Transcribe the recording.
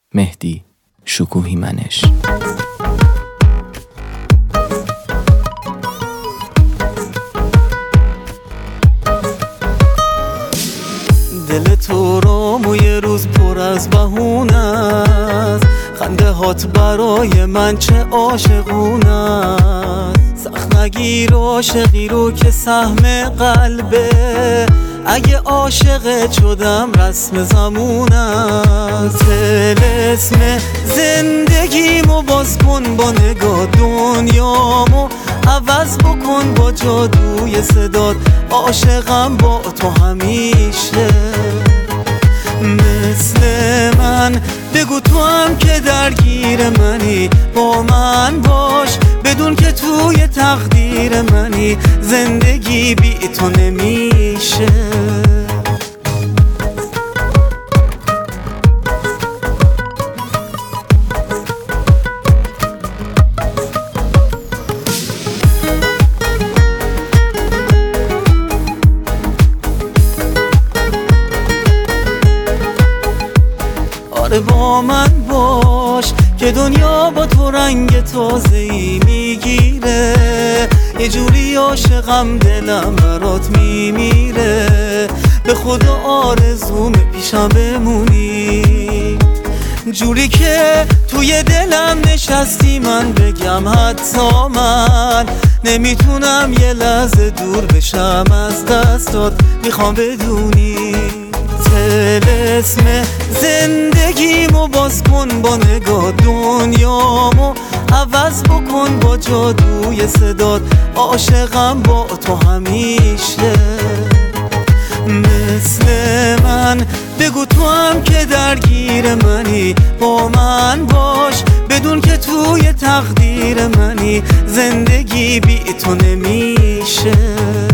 مهدی شکوهی منش. دل تو رو یه روز پر از بهونه است، خنده هات برای من چه عاشقونه است. سخت نگیر عاشقی رو که سهم قلبه، اگه عاشقت شدم رسم زمونه است. طلسم زندگیمو باز کن با نگاه، دنیامو عوض بکن با جادوی صدات. عاشقم با تو همیشه، مثل من بگو تو هم که درگیر منی. با من باش بدون که توی تقدیر منی، زندگی بی تو نمیشه. آره با من باش که دنیا با تو رنگ تازه‌ای میگیره. یه جوری عاشقم دلم برات میمیره، به خدا آرزومه پیشم بمونی. جوری که توی دلم نشستی من بگم حتی من نمیتونم یه لحظه دور بشم از دستات. میخوام بدونی طلسم زندگیمو باز کن با نگاه، دنیامو عوض بکن با جادوی صدات. عاشقم با تو همیشه، مثل من بگو تو هم که درگیر منی. با من باش بدون که توی تقدیر منی، زندگی بی تو نمیشه.